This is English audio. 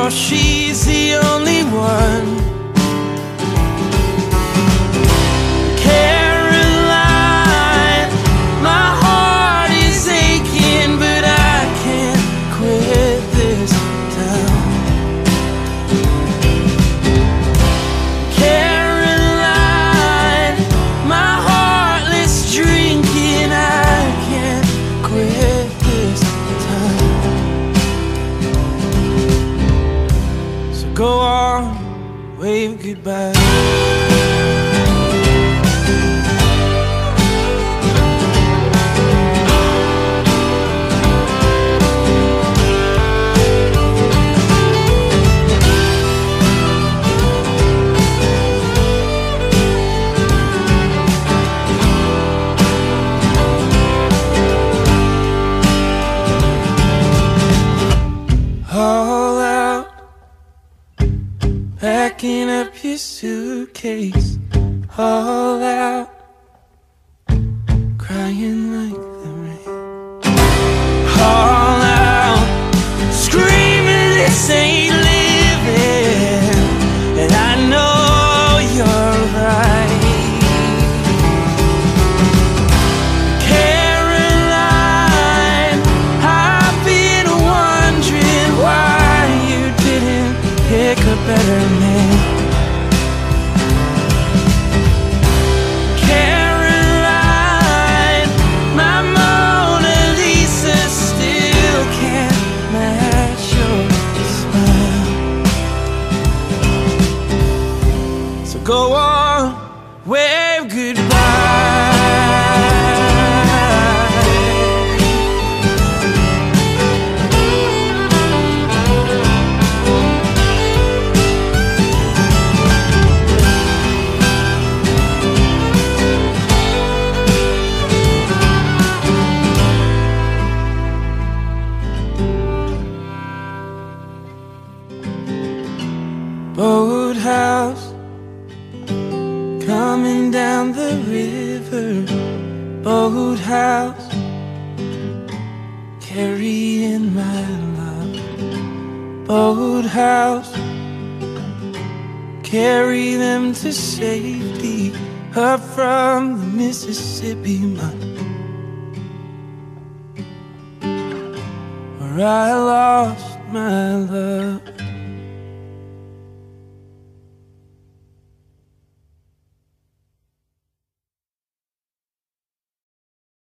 know she's the only one. Caroline, my heart is aching, but I can't quit this town. Caroline, my heartless drinking, I can't quit this time. So go on, wave goodbye. All out, packing up your suitcase. All out, crying like the rain. All out, screaming this ain't living, and I know you're right. Caroline, I've been wondering why you didn't pick a better man. Caroline, my Mona Lisa still can't match your smile. So go on, wave goodbye. Boathouse, coming down the river. Boathouse, carrying my love. Boathouse, carry them to safety up from the Mississippi mud, where I lost my love.